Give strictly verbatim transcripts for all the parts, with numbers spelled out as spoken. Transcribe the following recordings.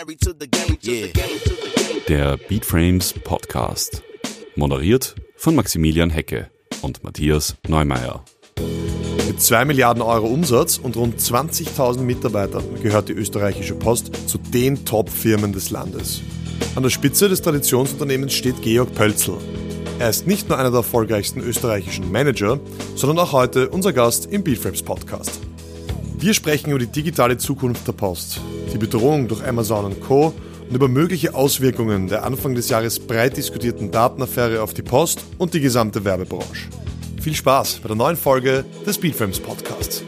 Der Beatframes Podcast. Moderiert von Maximilian Hecke und Matthias Neumeier. Mit zwei Milliarden Euro Umsatz und rund zwanzigtausend Mitarbeitern gehört die österreichische Post zu den Top-Firmen des Landes. An der Spitze des Traditionsunternehmens steht Georg Pölzl. Er ist nicht nur einer der erfolgreichsten österreichischen Manager, sondern auch heute unser Gast im Beatframes Podcast. Wir sprechen über die digitale Zukunft der Post, die Bedrohung durch Amazon und Co. und über mögliche Auswirkungen der Anfang des Jahres breit diskutierten Datenaffäre auf die Post und die gesamte Werbebranche. Viel Spaß bei der neuen Folge des Beatframes Podcasts.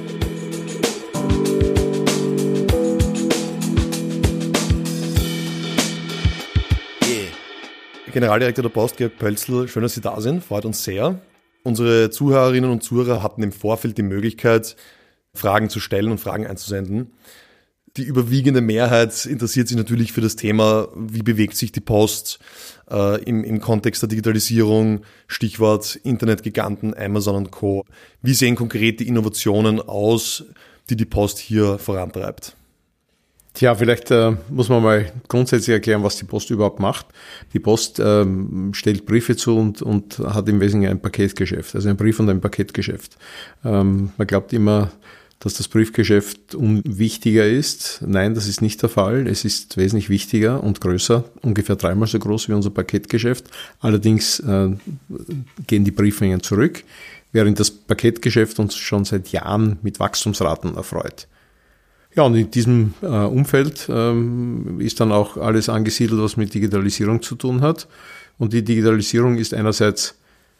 Generaldirektor der Post, Georg Pölzl, schön, dass Sie da sind, freut uns sehr. Unsere Zuhörerinnen und Zuhörer hatten im Vorfeld die Möglichkeit, Fragen zu stellen und Fragen einzusenden. Die überwiegende Mehrheit interessiert sich natürlich für das Thema, wie bewegt sich die Post äh, im, im Kontext der Digitalisierung, Stichwort Internetgiganten, Amazon und Co. Wie sehen konkret die Innovationen aus, die die Post hier vorantreibt? Tja, vielleicht äh, muss man mal grundsätzlich erklären, was die Post überhaupt macht. Die Post ähm, stellt Briefe zu und, und hat im Wesentlichen ein Paketgeschäft, also ein Brief- und ein Paketgeschäft. Ähm, man glaubt immer, dass das Briefgeschäft unwichtiger ist. Nein, das ist nicht der Fall. Es ist wesentlich wichtiger und größer, ungefähr dreimal so groß wie unser Paketgeschäft. Allerdings äh, gehen die Briefmengen zurück, während das Paketgeschäft uns schon seit Jahren mit Wachstumsraten erfreut. Ja, und in diesem äh, Umfeld ähm, ist dann auch alles angesiedelt, was mit Digitalisierung zu tun hat. Und die Digitalisierung ist einerseits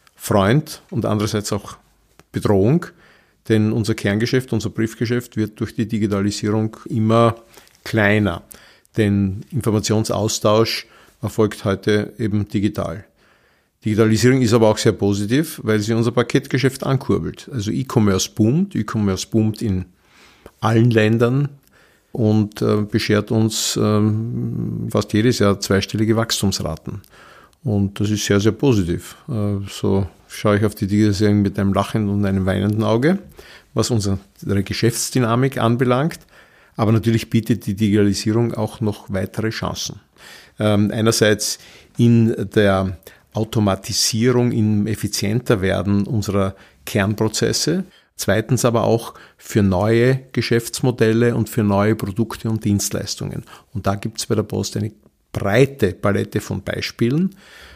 Freund und andererseits auch Bedrohung, denn unser Kerngeschäft, unser Briefgeschäft wird durch die Digitalisierung immer kleiner. Denn Informationsaustausch erfolgt heute eben digital. Digitalisierung ist aber auch sehr positiv, weil sie unser Paketgeschäft ankurbelt. Also E-Commerce boomt, E-Commerce boomt in allen Ländern und äh, beschert uns ähm, fast jedes Jahr zweistellige Wachstumsraten. Und das ist sehr, sehr positiv. Äh, so schaue ich auf die Digitalisierung mit einem lachenden und einem weinenden Auge, was unsere Geschäftsdynamik anbelangt. Aber natürlich bietet die Digitalisierung auch noch weitere Chancen. Ähm, einerseits in der Automatisierung, im Effizienterwerden unserer Kernprozesse. Zweitens aber auch für neue Geschäftsmodelle und für neue Produkte und Dienstleistungen. Und da gibt es bei der Post eine breite Palette von Beispielen,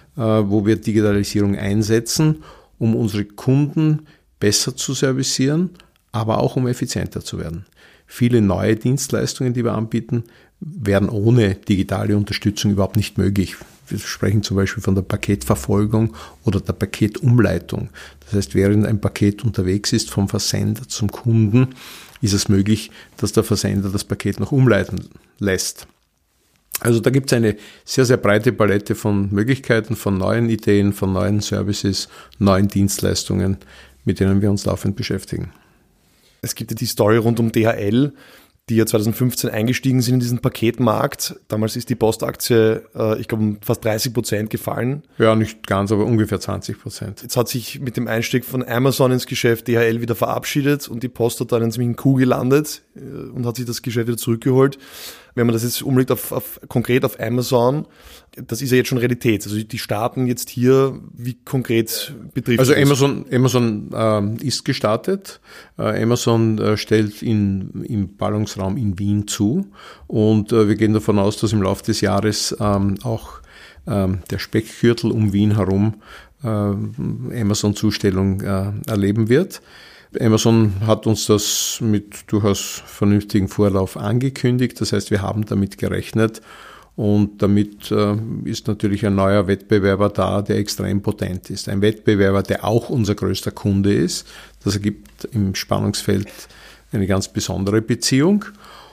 wo wir Digitalisierung einsetzen, um unsere Kunden besser zu servicieren, aber auch um effizienter zu werden. Viele neue Dienstleistungen, die wir anbieten, wären ohne digitale Unterstützung überhaupt nicht möglich. Wir sprechen zum Beispiel von der Paketverfolgung oder der Paketumleitung. Das heißt, während ein Paket unterwegs ist vom Versender zum Kunden, ist es möglich, dass der Versender das Paket noch umleiten lässt. Also da gibt es eine sehr, sehr breite Palette von Möglichkeiten, von neuen Ideen, von neuen Services, neuen Dienstleistungen, mit denen wir uns laufend beschäftigen. Es gibt ja die Story rund um D H L, die ja zwanzig fünfzehn eingestiegen sind in diesen Paketmarkt. Damals ist die Postaktie, äh, ich glaube, um fast dreißig Prozent gefallen. Ja, nicht ganz, aber ungefähr zwanzig Prozent. Jetzt hat sich mit dem Einstieg von Amazon ins Geschäft D H L wieder verabschiedet und die Post hat dann in ziemlichen Coup gelandet äh, und hat sich das Geschäft wieder zurückgeholt. Wenn man das jetzt umlegt auf, auf konkret auf Amazon, das ist ja jetzt schon Realität. Also die starten jetzt hier, wie konkret betrifft Also das? Amazon, Amazon äh, ist gestartet. Äh, Amazon äh, stellt in, im Ballungsraum in Wien zu und äh, wir gehen davon aus, dass im Laufe des Jahres ähm, auch ähm, der Speckgürtel um Wien herum äh, Amazon-Zustellung äh, erleben wird. Amazon hat uns das mit durchaus vernünftigem Vorlauf angekündigt. Das heißt, wir haben damit gerechnet und damit äh, ist natürlich ein neuer Wettbewerber da, der extrem potent ist. Ein Wettbewerber, der auch unser größter Kunde ist. Das ergibt im Spannungsfeld eine ganz besondere Beziehung.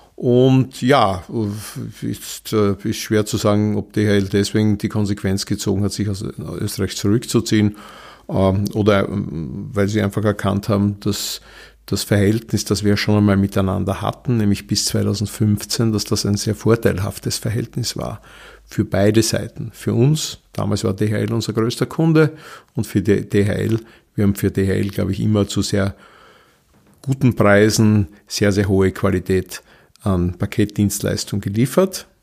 Und ja, ist, äh, ist schwer zu sagen, ob D H L deswegen die Konsequenz gezogen hat, sich aus Österreich zurückzuziehen. Oder weil sie einfach erkannt haben, dass das Verhältnis, das wir schon einmal miteinander hatten, nämlich bis zwanzig fünfzehn, dass das ein sehr vorteilhaftes Verhältnis war. Für beide Seiten. Für uns, damals war D H L unser größter Kunde und für D H L, wir haben für D H L, glaube ich, immer zu sehr guten Preisen sehr, sehr hohe Qualität an Paketdienstleistung geliefert.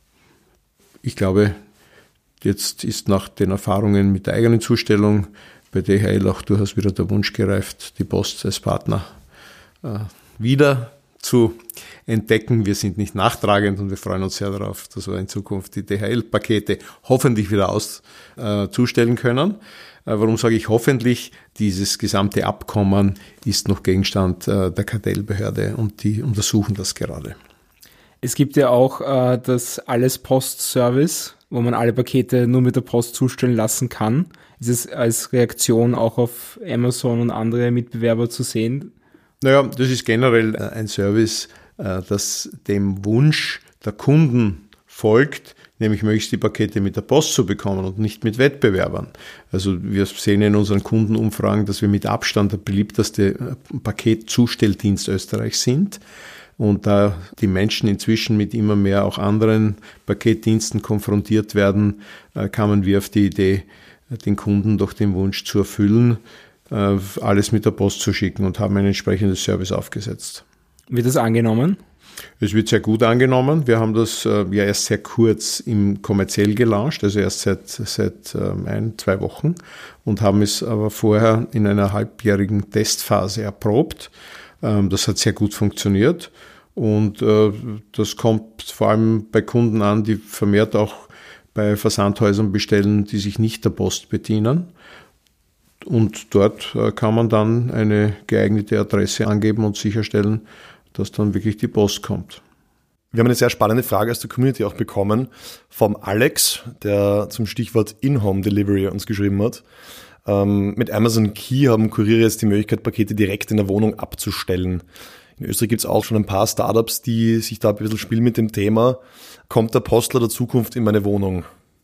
ich glaube, jetzt ist nach den Erfahrungen mit der eigenen Zustellung bei D H L auch durchaus wieder der Wunsch gereift, die Post als Partner äh, wieder zu entdecken. Wir sind nicht nachtragend und wir freuen uns sehr darauf, dass wir in Zukunft die D H L-Pakete hoffentlich wieder auszustellen äh, können. Äh, warum sage ich hoffentlich? Dieses gesamte Abkommen ist noch Gegenstand äh, der Kartellbehörde und die untersuchen das gerade. Es gibt ja auch äh, das Alles-Post-Service, wo man alle Pakete nur mit der Post zustellen lassen kann. Ist es als Reaktion auch auf Amazon und andere Mitbewerber zu sehen? Naja, das ist generell ein Service, das dem Wunsch der Kunden folgt, nämlich möglichst die Pakete mit der Post zu bekommen und nicht mit Wettbewerbern. Also wir sehen in unseren Kundenumfragen, dass wir mit Abstand der beliebteste Paketzustelldienst Österreichs sind. Und da die Menschen inzwischen mit immer mehr auch anderen Paketdiensten konfrontiert werden, kamen wir auf die Idee, den Kunden doch den Wunsch zu erfüllen, alles mit der Post zu schicken und haben ein entsprechendes Service aufgesetzt. Wird das angenommen? Es wird sehr gut angenommen. Wir haben das äh, ja erst sehr kurz im kommerziell gelauncht, also erst seit, seit ähm, ein, zwei Wochen und haben es aber vorher in einer halbjährigen Testphase erprobt. Ähm, das hat sehr gut funktioniert und äh, das kommt vor allem bei Kunden an, die vermehrt auch bei Versandhäusern bestellen, die sich nicht der Post bedienen. Und dort äh, kann man dann eine geeignete Adresse angeben und sicherstellen, dass dann wirklich die Post kommt. Wir haben eine sehr spannende Frage aus der Community auch bekommen vom Alex, der zum Stichwort In-Home Delivery uns geschrieben hat. Ähm, mit Amazon Key haben Kuriere jetzt die Möglichkeit, Pakete direkt in der Wohnung abzustellen. In Österreich gibt es auch schon ein paar Startups, die sich da ein bisschen spielen mit dem Thema. Kommt der Postler der Zukunft in meine Wohnung?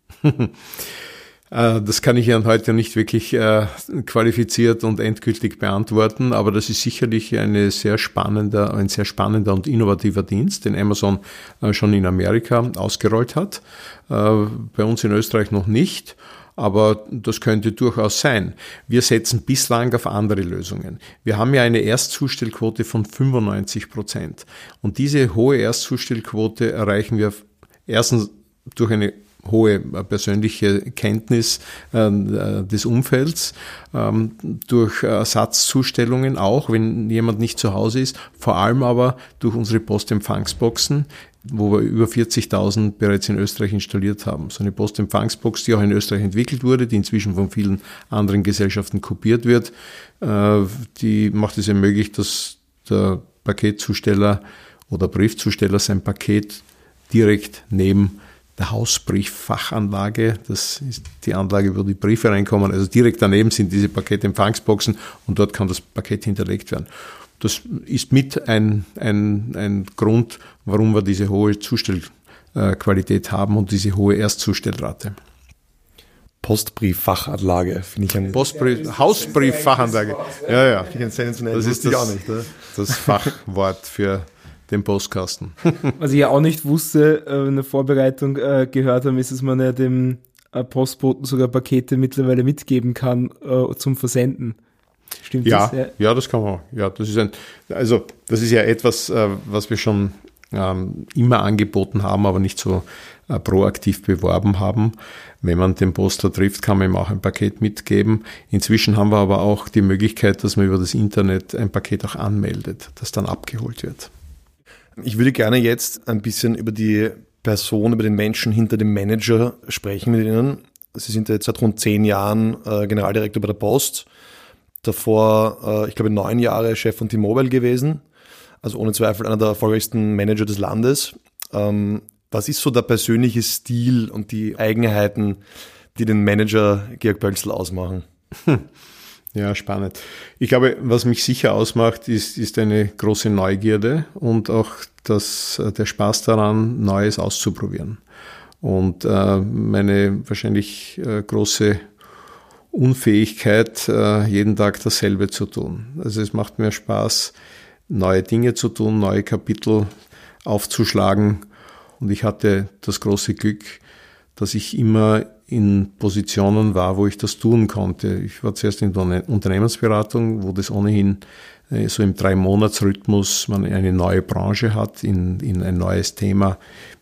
Das kann ich ja heute nicht wirklich äh, qualifiziert und endgültig beantworten, aber das ist sicherlich eine sehr spannender, ein sehr spannender und innovativer Dienst, den Amazon äh, schon in Amerika ausgerollt hat. Äh, bei uns in Österreich noch nicht, aber das könnte durchaus sein. Wir setzen bislang auf andere Lösungen. Wir haben ja eine Erstzustellquote von fünfundneunzig Prozent und diese hohe Erstzustellquote erreichen wir erstens durch eine hohe persönliche Kenntnis äh, des Umfelds, ähm, durch Ersatzzustellungen auch, wenn jemand nicht zu Hause ist, vor allem aber durch unsere Postempfangsboxen, wo wir über vierzigtausend bereits in Österreich installiert haben. So eine Postempfangsbox, die auch in Österreich entwickelt wurde, die inzwischen von vielen anderen Gesellschaften kopiert wird, äh, die macht es ja möglich, dass der Paketzusteller oder Briefzusteller sein Paket direkt neben der Hausbrieffachanlage, das ist die Anlage, wo die Briefe reinkommen, also direkt daneben sind diese Paketempfangsboxen und dort kann das Paket hinterlegt werden. Das ist mit ein, ein, ein Grund, warum wir diese hohe Zustellqualität haben und diese hohe Erstzustellrate. Postbrieffachanlage, finde ich ein... Postbrief, Hausbrieffachanlage, ja, ja. Ich sensationell, das ist das, auch nicht, ne? Das Fachwort für den Postkasten. Was ich ja auch nicht wusste, äh, in der Vorbereitung äh, gehört haben, ist, dass man ja dem äh, Postboten sogar Pakete mittlerweile mitgeben kann äh, zum Versenden. Stimmt ja, das? Ja, ja, das kann man. Ja, das ist ein, also das ist ja etwas, äh, was wir schon ähm, immer angeboten haben, aber nicht so äh, proaktiv beworben haben. Wenn man den Postler trifft, kann man ihm auch ein Paket mitgeben. Inzwischen haben wir aber auch die Möglichkeit, dass man über das Internet ein Paket auch anmeldet, das dann abgeholt wird. Ich würde gerne jetzt ein bisschen über die Person, über den Menschen hinter dem Manager sprechen mit Ihnen. Sie sind jetzt seit rund zehn Jahren äh, Generaldirektor bei der Post. Davor, äh, ich glaube, neun Jahre Chef von T-Mobile gewesen. Also ohne Zweifel einer der erfolgreichsten Manager des Landes. Ähm, was ist so der persönliche Stil und die Eigenheiten, die den Manager Georg Pölzl ausmachen? Hm. Ja, spannend. Ich glaube, was mich sicher ausmacht, ist, ist eine große Neugierde und auch das, der Spaß daran, Neues auszuprobieren. Und äh, meine wahrscheinlich äh, große Unfähigkeit, äh, jeden Tag dasselbe zu tun. Also es macht mir Spaß, neue Dinge zu tun, neue Kapitel aufzuschlagen. Und ich hatte das große Glück, dass ich immer in Positionen war, wo ich das tun konnte. Ich war zuerst in der Unternehmensberatung, wo das ohnehin so im Drei-Monats-Rhythmus man eine neue Branche hat, in, in ein neues Thema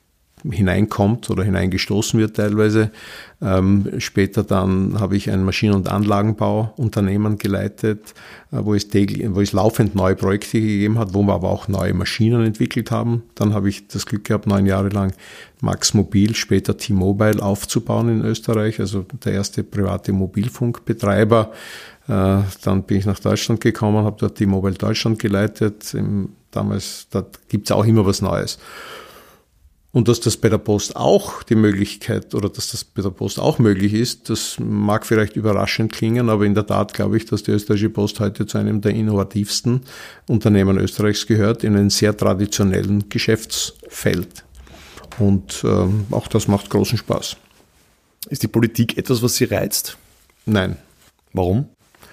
hineinkommt oder hineingestoßen wird teilweise. Ähm, später dann habe ich ein Maschinen- und Anlagenbauunternehmen geleitet, äh, wo es täglich, wo es laufend neue Projekte gegeben hat, wo wir aber auch neue Maschinen entwickelt haben. Dann habe ich das Glück gehabt, neun Jahre lang Max Mobil, später T-Mobile aufzubauen in Österreich, also der erste private Mobilfunkbetreiber. Äh, dann bin ich nach Deutschland gekommen, habe dort T-Mobile Deutschland geleitet. Im, damals, da gibt es auch immer was Neues. Und dass das bei der Post auch die Möglichkeit oder dass das bei der Post auch möglich ist, das mag vielleicht überraschend klingen, aber in der Tat glaube ich, dass die Österreichische Post heute zu einem der innovativsten Unternehmen Österreichs gehört, in einem sehr traditionellen Geschäftsfeld. Und ähm, auch das macht großen Spaß. Ist die Politik etwas, was Sie reizt? Nein. Warum?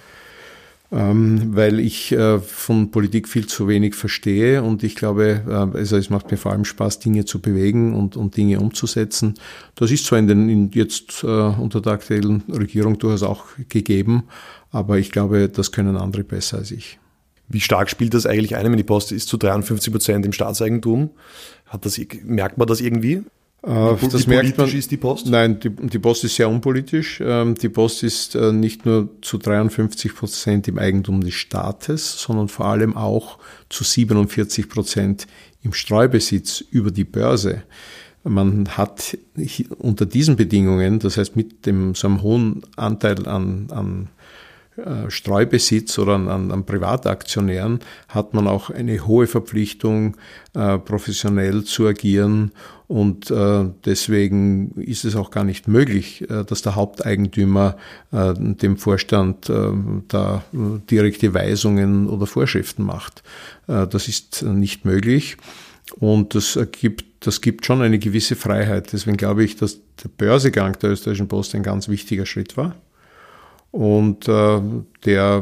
Ähm, weil ich äh, von Politik viel zu wenig verstehe und ich glaube, äh, also es macht mir vor allem Spaß, Dinge zu bewegen und, und Dinge umzusetzen. Das ist zwar in den in jetzt äh, unter der aktuellen Regierung durchaus auch gegeben, aber ich glaube, das können andere besser als ich. Wie stark spielt das eigentlich ein? Die Post ist zu dreiundfünfzig Prozent im Staatseigentum. Hat das, merkt man das irgendwie? Äh, Wie das merkt man, ist die Post? Nein, die, die Post ist sehr unpolitisch. Ähm, die Post ist äh, nicht nur zu dreiundfünfzig Prozent im Eigentum des Staates, sondern vor allem auch zu siebenundvierzig Prozent im Streubesitz über die Börse. Man hat unter diesen Bedingungen, das heißt mit dem so einem hohen Anteil an, an Streubesitz oder an, an, an Privataktionären, hat man auch eine hohe Verpflichtung, äh, professionell zu agieren und äh, deswegen ist es auch gar nicht möglich, äh, dass der Haupteigentümer äh, dem Vorstand äh, da direkte Weisungen oder Vorschriften macht. Äh, das ist nicht möglich und das ergibt, das gibt schon eine gewisse Freiheit. Deswegen glaube ich, dass der Börsegang der Österreichischen Post ein ganz wichtiger Schritt war. Und äh, der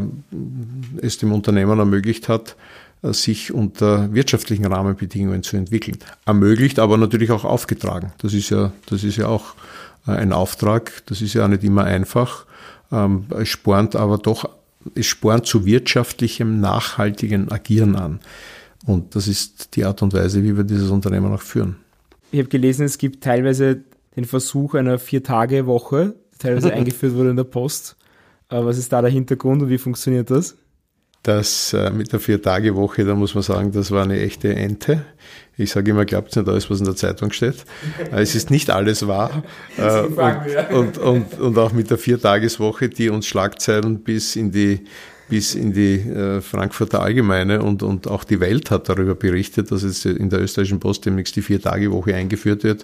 es dem Unternehmen ermöglicht hat, äh, sich unter wirtschaftlichen Rahmenbedingungen zu entwickeln. Ermöglicht, aber natürlich auch aufgetragen. Das ist ja, das ist ja auch äh, ein Auftrag. Das ist ja auch nicht immer einfach. Ähm, es spornt aber doch, es spornt zu wirtschaftlichem, nachhaltigem Agieren an. Und das ist die Art und Weise, wie wir dieses Unternehmen auch führen. Ich habe gelesen, es gibt teilweise den Versuch einer Vier-Tage-Woche, die teilweise eingeführt wurde in der Post. Was ist da der Hintergrund und wie funktioniert das? Das äh, mit der Vier-Tage-Woche, da muss man sagen, das war eine echte Ente. Ich sage immer, glaubt nicht alles, was in der Zeitung steht. Äh, es ist nicht alles wahr. Äh, und, und, und, und auch mit der Vier-Tages-Woche, die uns Schlagzeilen bis in die, bis in die äh, Frankfurter Allgemeine und, und auch die Welt hat darüber berichtet, dass jetzt in der Österreichischen Post demnächst die Vier-Tage-Woche eingeführt wird.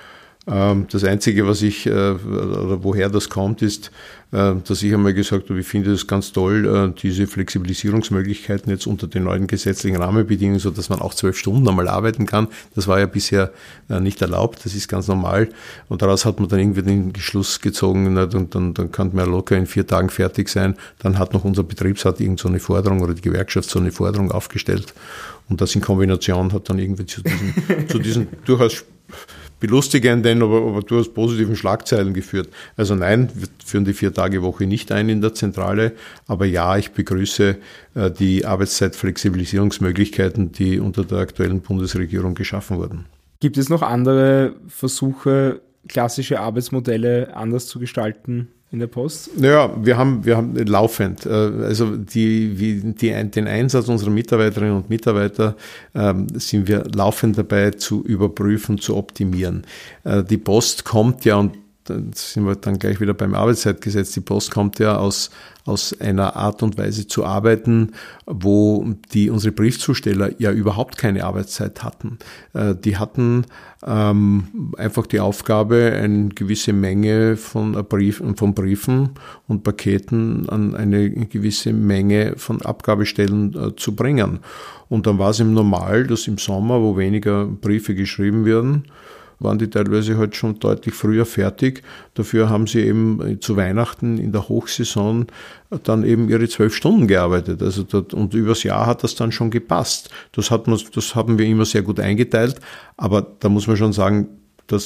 Das Einzige, was ich, oder woher das kommt, ist, dass ich einmal gesagt habe, ich finde es ganz toll, diese Flexibilisierungsmöglichkeiten jetzt unter den neuen gesetzlichen Rahmenbedingungen, so dass man auch zwölf Stunden einmal arbeiten kann. Das war ja bisher nicht erlaubt, das ist ganz normal. Und daraus hat man dann irgendwie den Schluss gezogen, und dann, dann kann man ja locker in vier Tagen fertig sein. Dann hat noch unser Betriebsrat irgend so eine Forderung oder die Gewerkschaft so eine Forderung aufgestellt. Und das in Kombination hat dann irgendwie zu diesen, zu diesen durchaus belustigenden, aber, aber durchaus positiven Schlagzeilen geführt. Also nein, wir führen die Vier-Tage-Woche nicht ein in der Zentrale, aber ja, ich begrüße äh, die Arbeitszeitflexibilisierungsmöglichkeiten, die unter der aktuellen Bundesregierung geschaffen wurden. Gibt es noch andere Versuche, klassische Arbeitsmodelle anders zu gestalten in der Post? Naja, wir haben, wir haben laufend, also die, wie, die, den Einsatz unserer Mitarbeiterinnen und Mitarbeiter ähm, sind wir laufend dabei zu überprüfen, zu optimieren. Äh, die Post kommt ja, und dann sind wir dann gleich wieder beim Arbeitszeitgesetz, die Post kommt ja aus, aus einer Art und Weise zu arbeiten, wo die unsere Briefzusteller ja überhaupt keine Arbeitszeit hatten. Äh, die hatten ähm, einfach die Aufgabe, eine gewisse Menge von, Brief, von Briefen und Paketen an eine gewisse Menge von Abgabestellen äh, zu bringen. Und dann war es im Normal, dass im Sommer, wo weniger Briefe geschrieben werden, waren die teilweise halt schon deutlich früher fertig. Dafür haben sie eben zu Weihnachten in der Hochsaison dann eben ihre zwölf Stunden gearbeitet. Also dort, und übers Jahr hat das dann schon gepasst. Das hat man, das haben wir immer sehr gut eingeteilt. Aber da muss man schon sagen, das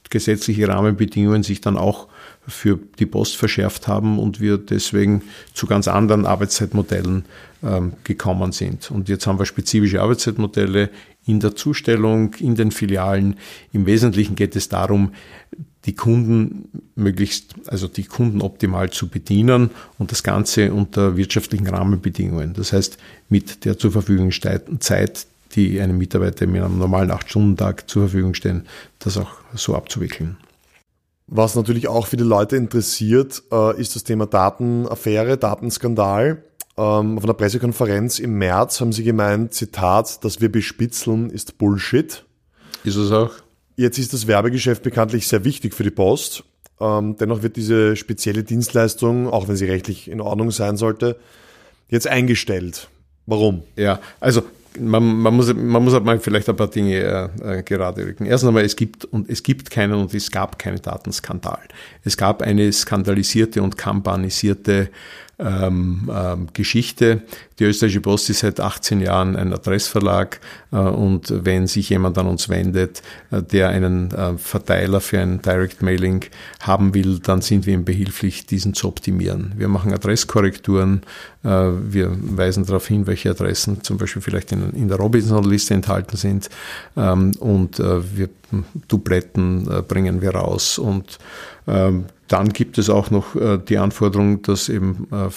gesetzliche Rahmenbedingungen sich dann auch für die Post verschärft haben und wir deswegen zu ganz anderen Arbeitszeitmodellen ähm, gekommen sind. Und jetzt haben wir spezifische Arbeitszeitmodelle in der Zustellung, in den Filialen. Im Wesentlichen geht es darum, die Kunden möglichst, also die Kunden optimal zu bedienen und das Ganze unter wirtschaftlichen Rahmenbedingungen. Das heißt, mit der zur Verfügung stehenden Zeit, die einem Mitarbeiter mit einem normalen acht-Stunden-Tag zur Verfügung stehen, das auch so abzuwickeln. Was natürlich auch viele Leute interessiert, ist das Thema Datenaffäre, Datenskandal. Auf einer Pressekonferenz im März haben Sie gemeint, Zitat, dass wir bespitzeln, ist Bullshit. Ist es auch? Jetzt ist das Werbegeschäft bekanntlich sehr wichtig für die Post. Dennoch wird diese spezielle Dienstleistung, auch wenn sie rechtlich in Ordnung sein sollte, jetzt eingestellt. Warum? Ja, also Man, man, muss, man muss mal vielleicht ein paar Dinge äh, gerade rücken. Erstens einmal, es gibt und es gibt keinen und es gab keinen Datenskandal. Es gab eine skandalisierte und kampanisierte ähm, ähm, Geschichte. Die Österreichische Post ist seit achtzehn Jahren ein Adressverlag äh, und wenn sich jemand an uns wendet, äh, der einen äh, Verteiler für ein Direct Mailing haben will, dann sind wir ihm behilflich, diesen zu optimieren. Wir machen Adresskorrekturen, äh, wir weisen darauf hin, welche Adressen zum Beispiel vielleicht in, in der Robinson-Liste enthalten sind ähm, und äh, wir Dubletten äh, bringen wir raus und ähm, dann gibt es auch noch äh, die Anforderung, dass eben äh,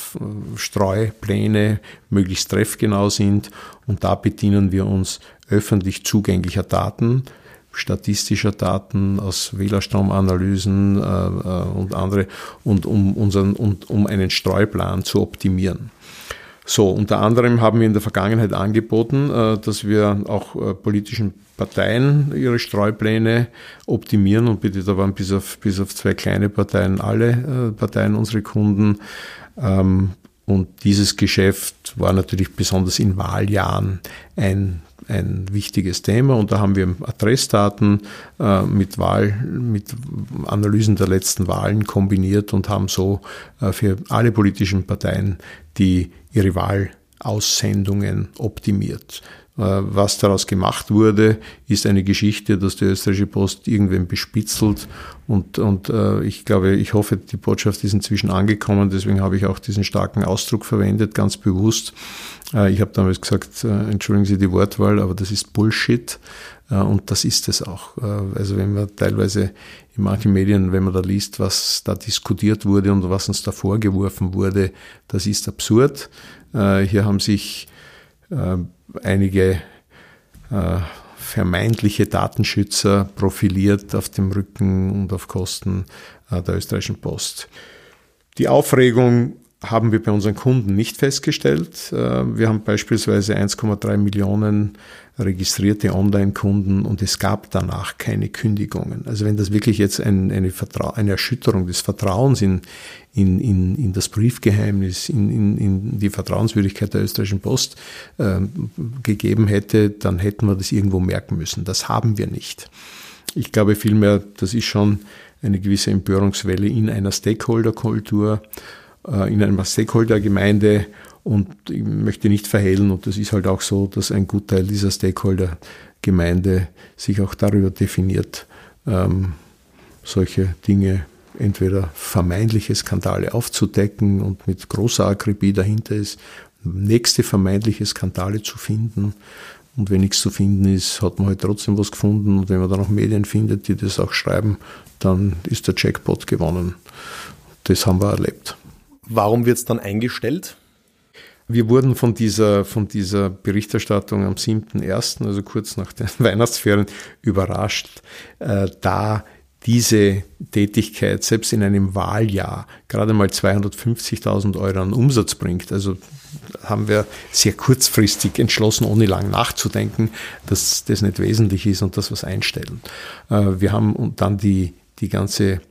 Streupläne möglichst treffgenau sind und da bedienen wir uns öffentlich zugänglicher Daten, statistischer Daten aus Wählerstromanalysen äh, äh, und andere und um unseren und um einen Streuplan zu optimieren. So, unter anderem haben wir in der Vergangenheit angeboten, äh, dass wir auch äh, politischen Parteien ihre Streupläne optimieren und bitte, da waren bis auf, bis auf zwei kleine Parteien alle äh, Parteien unsere Kunden. Ähm, und dieses Geschäft war natürlich besonders in Wahljahren ein, ein wichtiges Thema und da haben wir Adressdaten äh, mit Wahl, mit Analysen der letzten Wahlen kombiniert und haben so äh, für alle politischen Parteien die ihre Wahlaussendungen optimiert. Was daraus gemacht wurde, ist eine Geschichte, dass die Österreichische Post irgendwen bespitzelt und, und äh, ich glaube, ich hoffe, die Botschaft ist inzwischen angekommen, deswegen habe ich auch diesen starken Ausdruck verwendet, ganz bewusst. Äh, ich habe damals gesagt, äh, entschuldigen Sie die Wortwahl, aber das ist Bullshit äh, und das ist es auch. Äh, also wenn man teilweise in manchen Medien, wenn man da liest, was da diskutiert wurde und was uns da vorgeworfen wurde, das ist absurd. Äh, hier haben sich äh, einige äh, vermeintliche Datenschützer profiliert auf dem Rücken und auf Kosten äh, der Österreichischen Post. Die Aufregung haben wir bei unseren Kunden nicht festgestellt. Äh, wir haben beispielsweise eins Komma drei Millionen registrierte Online-Kunden und es gab danach keine Kündigungen. Also wenn das wirklich jetzt ein, eine, Vertrau- eine Erschütterung des Vertrauens in, in, in, in das Briefgeheimnis, in, in, in die Vertrauenswürdigkeit der Österreichischen Post äh, gegeben hätte, dann hätten wir das irgendwo merken müssen. Das haben wir nicht. Ich glaube vielmehr, das ist schon eine gewisse Empörungswelle in einer Stakeholder-Kultur, äh, in einer Stakeholder-Gemeinde. Und ich möchte nicht verhehlen, und das ist halt auch so, dass ein Gutteil dieser Stakeholder-Gemeinde sich auch darüber definiert, ähm, solche Dinge, entweder vermeintliche Skandale aufzudecken und mit großer Akribie dahinter ist, nächste vermeintliche Skandale zu finden. Und wenn nichts zu finden ist, hat man halt trotzdem was gefunden. Und wenn man dann auch Medien findet, die das auch schreiben, dann ist der Jackpot gewonnen. Das haben wir erlebt. Warum wird es dann eingestellt? Wir wurden von dieser, von dieser Berichterstattung am siebten ersten, also kurz nach den Weihnachtsferien, überrascht, äh, da diese Tätigkeit selbst in einem Wahljahr gerade mal zweihundertfünfzigtausend Euro an Umsatz bringt. Also haben wir sehr kurzfristig entschlossen, ohne lang nachzudenken, dass das nicht wesentlich ist und das was einstellen. Äh, wir haben dann die, die ganze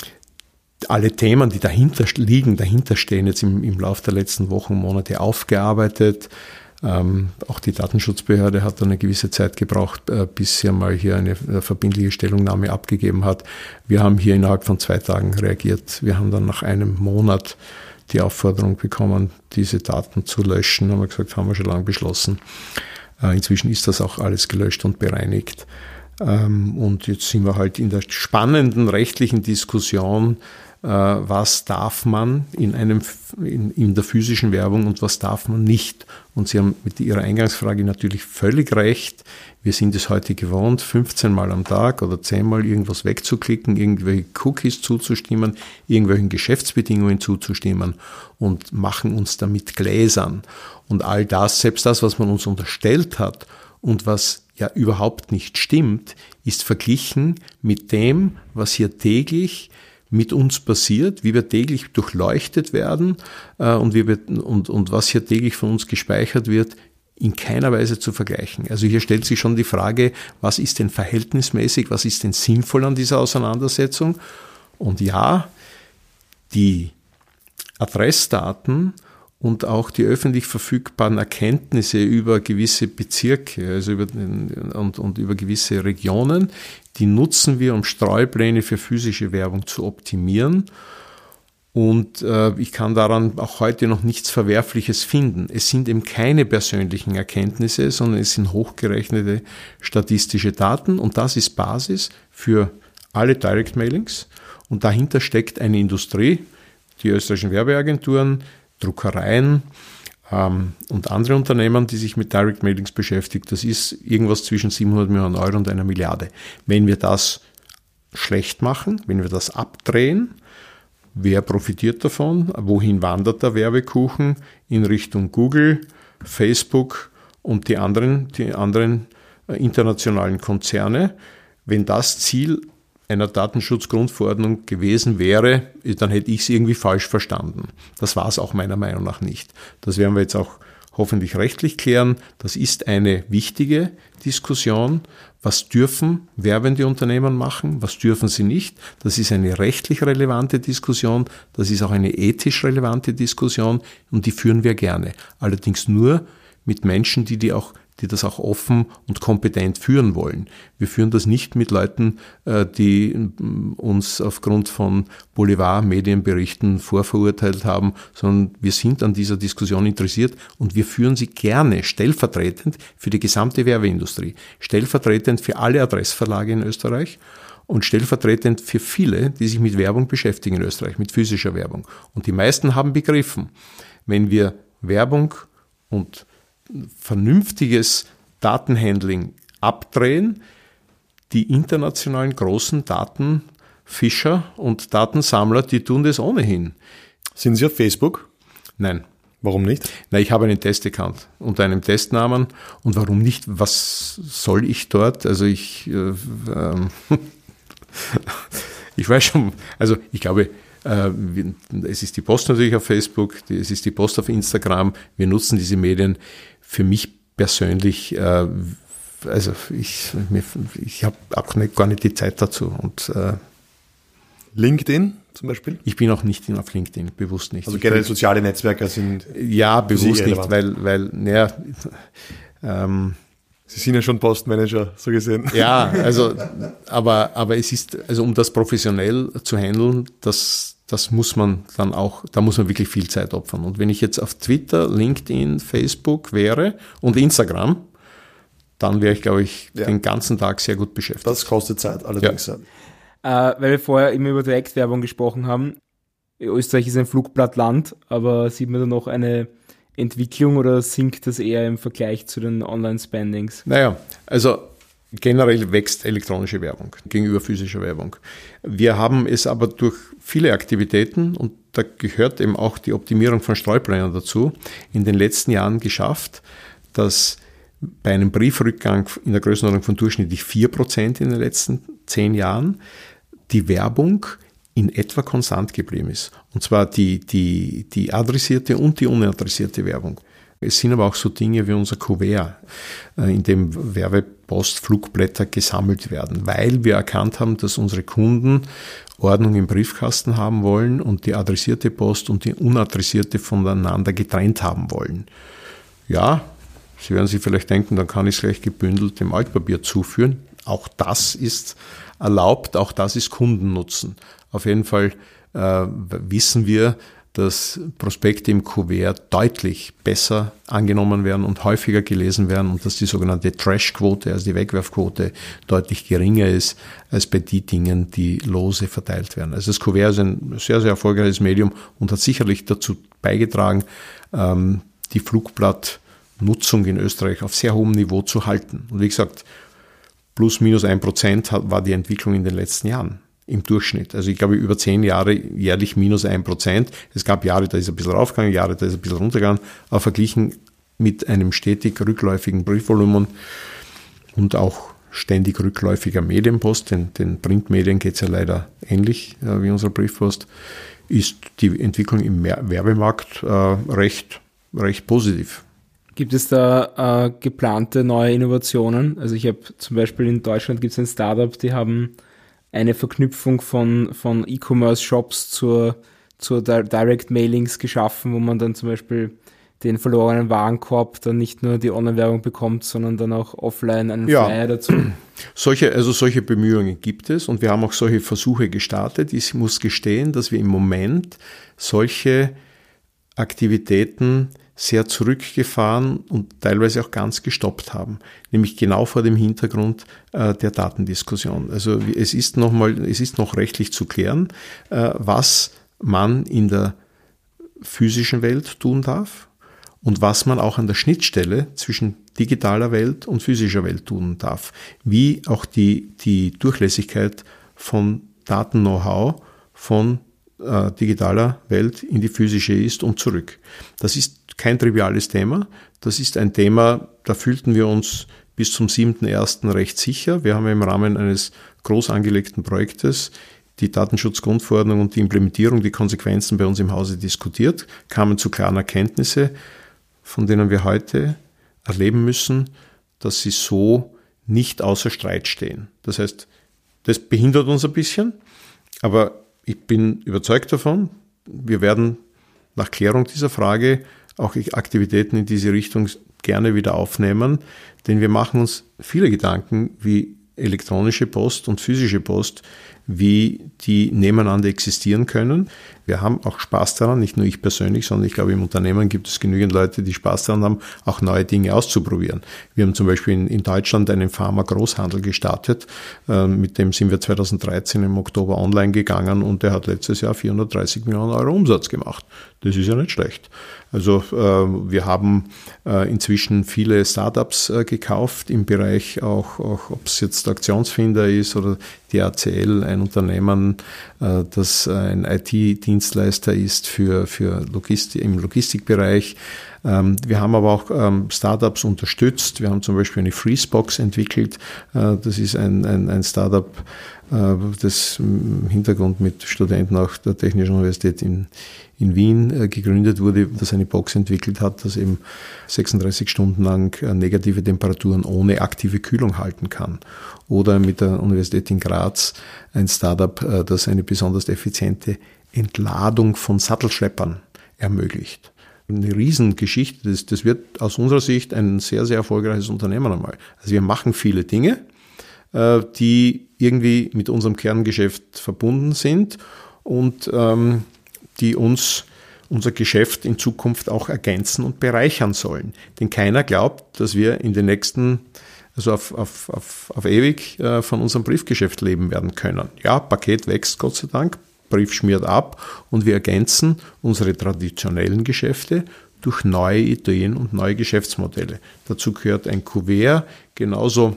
alle Themen, die dahinter liegen, dahinter stehen, jetzt im, im Laufe der letzten Wochen und Monate aufgearbeitet. Ähm, auch die Datenschutzbehörde hat eine gewisse Zeit gebraucht, äh, bis sie mal hier eine äh, verbindliche Stellungnahme abgegeben hat. Wir haben hier innerhalb von zwei Tagen reagiert. Wir haben dann nach einem Monat die Aufforderung bekommen, diese Daten zu löschen. Haben wir gesagt, haben wir schon lange beschlossen. Äh, inzwischen ist das auch alles gelöscht und bereinigt. Und jetzt sind wir halt in der spannenden rechtlichen Diskussion, was darf man in einem in, in der physischen Werbung und was darf man nicht. Und Sie haben mit Ihrer Eingangsfrage natürlich völlig recht. Wir sind es heute gewohnt, fünfzehn Mal am Tag oder zehn Mal irgendwas wegzuklicken, irgendwelche Cookies zuzustimmen, irgendwelchen Geschäftsbedingungen zuzustimmen und machen uns damit gläsern. Und all das, selbst das, was man uns unterstellt hat und was ja überhaupt nicht stimmt, ist verglichen mit dem, was hier täglich mit uns passiert, wie wir täglich durchleuchtet werden äh, und, wie wir, und, und was hier täglich von uns gespeichert wird, in keiner Weise zu vergleichen. Also hier stellt sich schon die Frage, was ist denn verhältnismäßig, was ist denn sinnvoll an dieser Auseinandersetzung? Und ja, die Adressdaten und auch die öffentlich verfügbaren Erkenntnisse über gewisse Bezirke, also über und, und über gewisse Regionen, die nutzen wir, um Streupläne für physische Werbung zu optimieren. Und äh, ich kann daran auch heute noch nichts Verwerfliches finden. Es sind eben keine persönlichen Erkenntnisse, sondern es sind hochgerechnete statistische Daten und das ist Basis für alle Direct Mailings. Und dahinter steckt eine Industrie, die österreichischen Werbeagenturen, Druckereien ähm, und andere Unternehmen, die sich mit Direct Mailings beschäftigen. Das ist irgendwas zwischen siebenhundert Millionen Euro und einer Milliarde. Wenn wir das schlecht machen, wenn wir das abdrehen, wer profitiert davon? Wohin wandert der Werbekuchen? In Richtung Google, Facebook und die anderen, die anderen internationalen Konzerne. Wenn das Ziel einer Datenschutzgrundverordnung gewesen wäre, dann hätte ich es irgendwie falsch verstanden. Das war es auch meiner Meinung nach nicht. Das werden wir jetzt auch hoffentlich rechtlich klären. Das ist eine wichtige Diskussion. Was dürfen werbende Unternehmen machen? Was dürfen sie nicht? Das ist eine rechtlich relevante Diskussion. Das ist auch eine ethisch relevante Diskussion und die führen wir gerne. Allerdings nur mit Menschen, die die auch die das auch offen und kompetent führen wollen. Wir führen das nicht mit Leuten, die uns aufgrund von Boulevard-Medienberichten vorverurteilt haben, sondern wir sind an dieser Diskussion interessiert und wir führen sie gerne stellvertretend für die gesamte Werbeindustrie, stellvertretend für alle Adressverlage in Österreich und stellvertretend für viele, die sich mit Werbung beschäftigen in Österreich, mit physischer Werbung. Und die meisten haben begriffen, wenn wir Werbung und vernünftiges Datenhandling abdrehen, die internationalen großen Datenfischer und Datensammler, die tun das ohnehin. Sind Sie auf Facebook? Nein. Warum nicht? Na, ich habe einen Testaccount unter einem Testnamen. Und warum nicht? Was soll ich dort? Also ich, äh, ähm, ich weiß schon, also ich glaube, äh, es ist die Post natürlich auf Facebook, es ist die Post auf Instagram. Wir nutzen diese Medien. Für mich persönlich, äh, also ich, ich habe auch nicht, gar nicht die Zeit dazu. Und äh, LinkedIn zum Beispiel? Ich bin auch nicht auf LinkedIn, bewusst nicht. Also generell soziale Netzwerke sind ja bewusst nicht, weil, weil, naja, ähm, Sie sind ja schon Postmanager, so gesehen. Ja, also, aber, aber es ist, also um das professionell zu handeln, das, das muss man dann auch, da muss man wirklich viel Zeit opfern. Und wenn ich jetzt auf Twitter, LinkedIn, Facebook wäre und Instagram, dann wäre ich, glaube ich, ja. den ganzen Tag sehr gut beschäftigt. Das kostet Zeit, allerdings. Ja. Äh, weil wir vorher immer über Direktwerbung gesprochen haben. Österreich ist ein Flugblattland, aber sieht man da noch eine Entwicklung oder sinkt das eher im Vergleich zu den Online-Spendings? Naja, also generell wächst elektronische Werbung gegenüber physischer Werbung. Wir haben es aber durch viele Aktivitäten, und da gehört eben auch die Optimierung von Streuplänen dazu, in den letzten Jahren geschafft, dass bei einem Briefrückgang in der Größenordnung von durchschnittlich vier Prozent in den letzten zehn Jahren die Werbung in etwa konstant geblieben ist. Und zwar die, die, die adressierte und die unadressierte Werbung. Es sind aber auch so Dinge wie unser Kuvert, in dem Werbepostflugblätter gesammelt werden, weil wir erkannt haben, dass unsere Kunden Ordnung im Briefkasten haben wollen und die adressierte Post und die unadressierte voneinander getrennt haben wollen. Ja, Sie werden sich vielleicht denken, dann kann ich es gleich gebündelt dem Altpapier zuführen. Auch das ist erlaubt, auch das ist Kundennutzen. Auf jeden Fall äh, wissen wir, dass Prospekte im Kuvert deutlich besser angenommen werden und häufiger gelesen werden und dass die sogenannte Trash-Quote, also die Wegwerfquote, deutlich geringer ist als bei den Dingen, die lose verteilt werden. Also das Kuvert ist ein sehr, sehr erfolgreiches Medium und hat sicherlich dazu beigetragen, die Flugblattnutzung in Österreich auf sehr hohem Niveau zu halten. Und wie gesagt, plus minus ein Prozent war die Entwicklung in den letzten Jahren. Im Durchschnitt. Also ich glaube, über zehn Jahre jährlich minus ein Prozent. Es gab Jahre, da ist ein bisschen raufgegangen, Jahre, da ist ein bisschen runtergegangen, aber verglichen mit einem stetig rückläufigen Briefvolumen und auch ständig rückläufiger Medienpost, denn den Printmedien geht es ja leider ähnlich äh, wie unserer Briefpost, ist die Entwicklung im Werbemarkt äh, recht, recht positiv. Gibt es da äh, geplante neue Innovationen? Also ich habe zum Beispiel in Deutschland gibt es ein Startup, die haben eine Verknüpfung von, von E-Commerce-Shops zur, zur Direct-Mailings geschaffen, wo man dann zum Beispiel den verlorenen Warenkorb dann nicht nur die Online-Werbung bekommt, sondern dann auch offline einen ja. Flyer dazu. Solche, also solche Bemühungen gibt es und wir haben auch solche Versuche gestartet. Ich muss gestehen, dass wir im Moment solche Aktivitäten sehr zurückgefahren und teilweise auch ganz gestoppt haben, nämlich genau vor dem Hintergrund äh, der Datendiskussion. Also es ist noch mal, es ist noch rechtlich zu klären, äh, was man in der physischen Welt tun darf und was man auch an der Schnittstelle zwischen digitaler Welt und physischer Welt tun darf. Wie auch die, die Durchlässigkeit von Daten-Know-how von äh, digitaler Welt in die physische ist und zurück. Das ist kein triviales Thema. Das ist ein Thema, da fühlten wir uns bis zum siebten ersten recht sicher. Wir haben im Rahmen eines groß angelegten Projektes die Datenschutzgrundverordnung und die Implementierung, die Konsequenzen bei uns im Hause diskutiert, kamen zu klaren Erkenntnissen, von denen wir heute erleben müssen, dass sie so nicht außer Streit stehen. Das heißt, das behindert uns ein bisschen, aber ich bin überzeugt davon, wir werden nach Klärung dieser Frage auch Aktivitäten in diese Richtung gerne wieder aufnehmen, denn wir machen uns viele Gedanken, wie elektronische Post und physische Post, wie die nebeneinander existieren können. Wir haben auch Spaß daran, nicht nur ich persönlich, sondern ich glaube, im Unternehmen gibt es genügend Leute, die Spaß daran haben, auch neue Dinge auszuprobieren. Wir haben zum Beispiel in, in Deutschland einen Pharma-Großhandel gestartet, äh, mit dem sind wir zweitausenddreizehn im Oktober online gegangen und der hat letztes Jahr vierhundertdreißig Millionen Euro Umsatz gemacht. Das ist ja nicht schlecht. Also äh, wir haben äh, inzwischen viele Startups äh, gekauft im Bereich auch, auch ob es jetzt Aktionsfinder ist oder die A C L, ein Unternehmen, äh, das ein I T-Dienstleister ist für, für Logistik, im Logistikbereich. Ähm, wir haben aber auch ähm, Startups unterstützt. Wir haben zum Beispiel eine Freezebox entwickelt. Äh, das ist ein, ein, ein Startup, äh, das im Hintergrund mit Studenten auch der Technischen Universität in in Wien äh, gegründet wurde, das eine Box entwickelt hat, das eben sechsunddreißig Stunden lang äh, negative Temperaturen ohne aktive Kühlung halten kann. Oder mit der Universität in Graz ein Startup, äh, das eine besonders effiziente Entladung von Sattelschleppern ermöglicht. Eine Riesengeschichte, das, das wird aus unserer Sicht ein sehr, sehr erfolgreiches Unternehmen einmal. Also wir machen viele Dinge, äh, die irgendwie mit unserem Kerngeschäft verbunden sind und ähm, die uns unser Geschäft in Zukunft auch ergänzen und bereichern sollen. Denn keiner glaubt, dass wir in den nächsten, also auf, auf, auf, auf ewig äh, von unserem Briefgeschäft leben werden können. Ja, Paket wächst, Gott sei Dank, Brief schmiert ab und wir ergänzen unsere traditionellen Geschäfte durch neue Ideen und neue Geschäftsmodelle. Dazu gehört ein Kuvert, genauso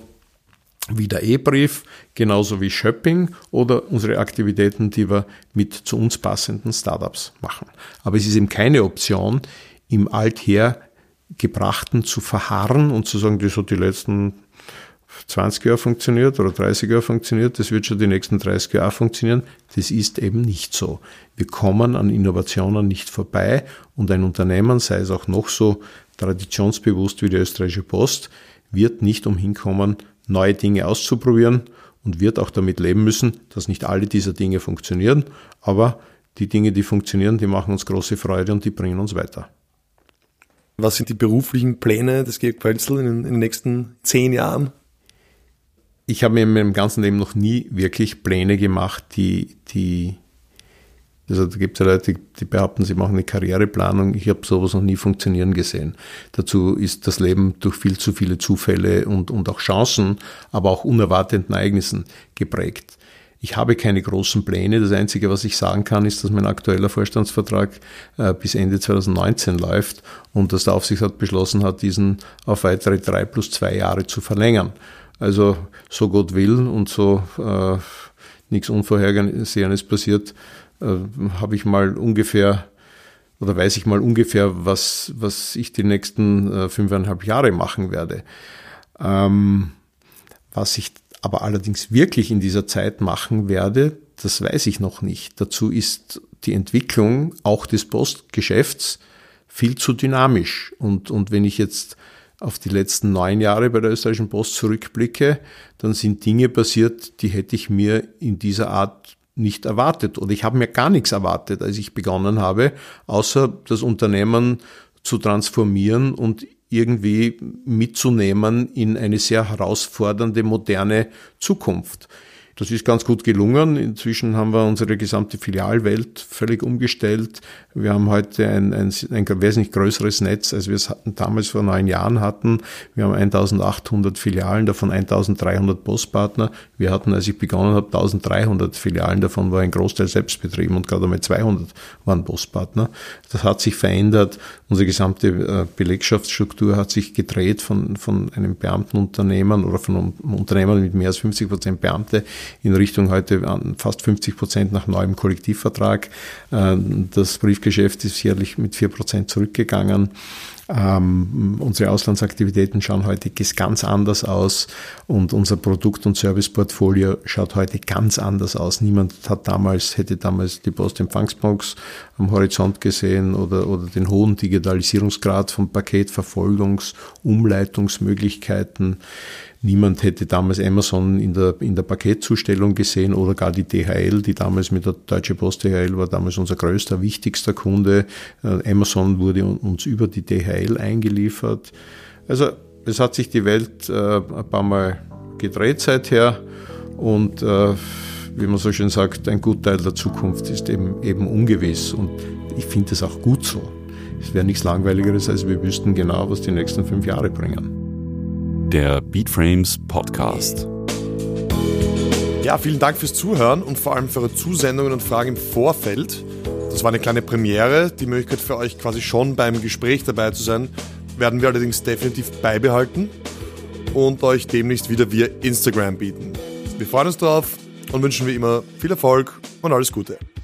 wie der E-Brief, genauso wie Shopping oder unsere Aktivitäten, die wir mit zu uns passenden Startups machen. Aber es ist eben keine Option, im Althergebrachten zu verharren und zu sagen, das hat die letzten zwanzig Jahre funktioniert oder dreißig Jahre funktioniert, das wird schon die nächsten dreißig Jahre funktionieren. Das ist eben nicht so. Wir kommen an Innovationen nicht vorbei und ein Unternehmen, sei es auch noch so traditionsbewusst wie die Österreichische Post, wird nicht umhin kommen, neue Dinge auszuprobieren und wird auch damit leben müssen, dass nicht alle dieser Dinge funktionieren, aber die Dinge, die funktionieren, die machen uns große Freude und die bringen uns weiter. Was sind die beruflichen Pläne des Georg Pölzl in, in den nächsten zehn Jahren? Ich habe mir in meinem ganzen Leben noch nie wirklich Pläne gemacht, die, die Also da gibt es ja Leute, die behaupten, sie machen eine Karriereplanung. Ich habe sowas noch nie funktionieren gesehen. Dazu ist das Leben durch viel zu viele Zufälle und, und auch Chancen, aber auch unerwarteten Ereignissen geprägt. Ich habe keine großen Pläne. Das Einzige, was ich sagen kann, ist, dass mein aktueller Vorstandsvertrag äh, bis Ende zwanzig neunzehn läuft und dass der Aufsichtsrat beschlossen hat, diesen auf weitere drei plus zwei Jahre zu verlängern. Also so Gott will und so äh, nichts Unvorhergesehenes passiert, äh, habe ich mal ungefähr oder weiß ich mal ungefähr, was, was ich die nächsten äh, fünfeinhalb Jahre machen werde. Ähm, was ich aber allerdings wirklich in dieser Zeit machen werde, das weiß ich noch nicht. Dazu ist die Entwicklung auch des Postgeschäfts viel zu dynamisch. Und, und wenn ich jetzt auf die letzten neun Jahre bei der Österreichischen Post zurückblicke, dann sind Dinge passiert, die hätte ich mir in dieser Art nicht erwartet. Oder ich habe mir gar nichts erwartet, als ich begonnen habe, außer das Unternehmen zu transformieren und irgendwie mitzunehmen in eine sehr herausfordernde, moderne Zukunft. Das ist ganz gut gelungen. Inzwischen haben wir unsere gesamte Filialwelt völlig umgestellt. Wir haben heute ein, ein, ein wesentlich größeres Netz, als wir es hatten, damals vor neun Jahren hatten. Wir haben eintausendachthundert Filialen, davon eintausenddreihundert Postpartner. Wir hatten, als ich begonnen habe, eintausenddreihundert Filialen, davon war ein Großteil selbstbetrieben und gerade einmal zweihundert waren Postpartner. Das hat sich verändert. Unsere gesamte Belegschaftsstruktur hat sich gedreht von, von einem Beamtenunternehmen oder von einem Unternehmen mit mehr als fünfzig Prozent Beamte in Richtung heute fast fünfzig Prozent nach neuem Kollektivvertrag. Das Briefgeschäft ist jährlich mit vier Prozent zurückgegangen. Ähm, unsere Auslandsaktivitäten schauen heute ganz anders aus und unser Produkt- und Serviceportfolio schaut heute ganz anders aus. Niemand hat damals, hätte damals die Postempfangsbox am Horizont gesehen oder, oder den hohen Digitalisierungsgrad von Paketverfolgungs-, Umleitungsmöglichkeiten. Niemand hätte damals Amazon in der, in der Paketzustellung gesehen oder gar die D H L, die damals mit der Deutsche Post D H L war damals unser größter, wichtigster Kunde. Amazon wurde uns über die D H L eingeliefert. Also es hat sich die Welt äh, ein paar Mal gedreht seither und äh, wie man so schön sagt, ein Gutteil der Zukunft ist eben, eben ungewiss und ich finde es auch gut so. Es wäre nichts Langweiligeres, als wir wüssten genau, was die nächsten fünf Jahre bringen. Der Beatframes Podcast. Ja, vielen Dank fürs Zuhören und vor allem für eure Zusendungen und Fragen im Vorfeld. Das war eine kleine Premiere. Die Möglichkeit für euch quasi schon beim Gespräch dabei zu sein, werden wir allerdings definitiv beibehalten und euch demnächst wieder via Instagram bieten. Wir freuen uns drauf und wünschen wie immer viel Erfolg und alles Gute.